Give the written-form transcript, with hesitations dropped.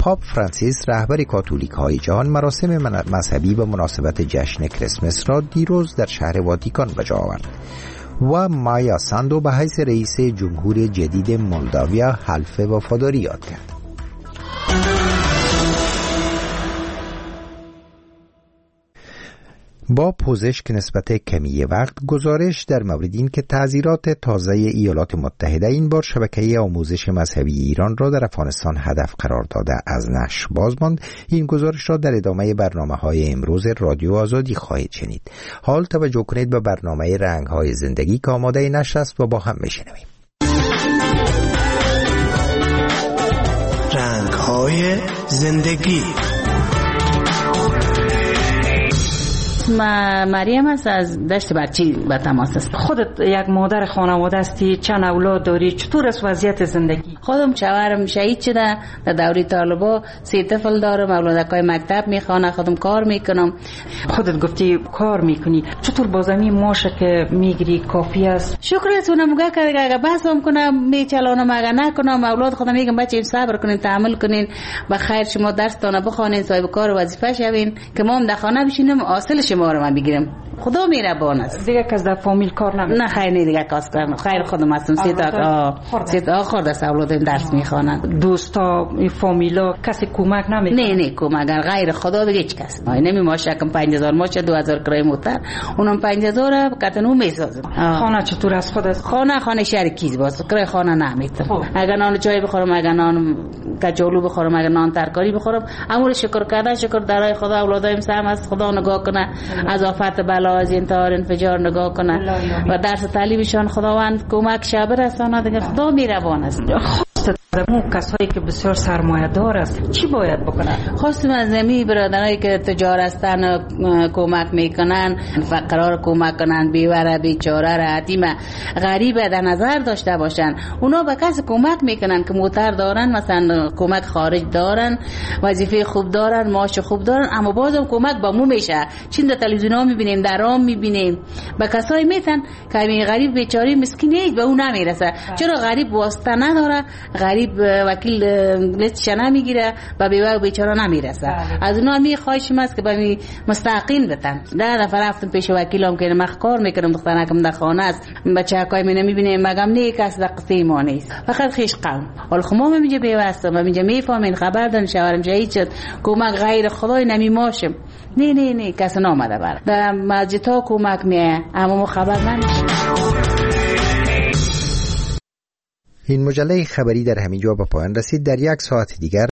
پاپ فرانسیس رهبر کاتولیک های جهان مراسم مذهبی به مناسبت جشن کریسمس را دیروز در شهر واتیکان به جا آورد و مایا ساندو به حیث رئیس جمهور جدید مولداویا حلف وفاداری یاد کرد. با پوزش نسبت کمی وقت گزارش در مورد این که تعزیرات تازه ایالات متحده این بار شبکه آموزش مذهبی ایران را در افغانستان هدف قرار داده از نشر باز ماند. این گزارش را در ادامه برنامه‌های امروز رادیو آزادی خواهید شنید. حال توجه کنید به برنامه رنگ‌های زندگی که آماده نشر است و با هم بشنویم. رنگ‌های زندگی. مریم است، از دشت برچی به تماس است. خودت یک مادر خانواده هستی، چند اولاد داری، چطور است وضعیت زندگی؟ خودم شوهرم شهید شده در دوره طالبا، 3 طفل دارم، اولادکای مکتب میخوانه، خودم کار میکنم. خودت گفتی کار میکنی، چطور بازمی ماشه که میگیری کافی است؟ شکرتونم میگه که اگه بحثم کنم میچلانم، اگه نکنم اولاد خودم میگم بچه صبر کنین، تحمل کنین، بخیر شما درستانه بخونین، صاحب کار و وظیفه شوین که ما هم در خانه بشینم حاصل شما رو من بگیرم. خدا مهربان است. دیگه کس در فامیل کار نمیکنه؟ نه خیر، نه دیگه کس کار. خیر خودم هستم. 3 تا خورده است اولادم درس میخوانند. دوستا فامیلا کسی کمک نمیکنه؟ نه کمک غیر خدا دیگه هیچ کس. نمی ماشکم 5000 ماشه 2000 کرایه موتر، اونم 5000 کتنو میسازم. خانه چطور است خودت؟ خانه شرکیز باز، کرایه خانه نمیتونم. اگر نان چای بخورم، اگر نان کچالو بخورم، اگر نان ترکاری بخورم، امور شکر کردن، شکر درای خدا. اولادایم سم است، خدا نگاه کنه از آفت بلا، از انتحار انفجار نگاه کنه و درس تعلیمشان خداوند کمک شب رسانه. دیگه خدا مهربان است. اون کسایی که بسیار سرمایه دار است چی باید بکنن؟ خواستم از نمی برادرایی که تجارستان کمک میکنن، فقرا رو کمک کنن، بیواره بیچاره را یتیم غریب در نظر داشته باشن. اونا به کس کمک میکنن که موتر دارن، مثلا کمک خارج دارن، وظیفه خوب دارن، معاش خوب دارن، اما بازم کمک با مو میشه. چین در تلویزیون ها میبینیم، در رام میبینیم، به کسایی میتن که این غریب بیچاره مسکین نیست، به اون نمیرسه. چرا غریب واسطه نداره، غریب وکیل لیستش نمیگیره، با بیوه و بیچاره نمیرسه. از اونا میخواهشم است که به مستحقین بتن. در دفعه رفتم پیش وکیلم که من کار میکنم، دخترکم در خانه است، بچه کای می نمیبینه، مگم نه کس در قصه ما نیست، فقط خیش قوم. حالا خما من اینجا بیوه هستم، من اینجا میفهمین خبر دارم شوهرم شهید شد، کمک غیر خدای نمیماشم. نه کس نامده بر در مسجد ها کمک میه، اما خبر نمیشه. این مجله خبری در همینجا به پایان رسید. در 1 ساعت دیگر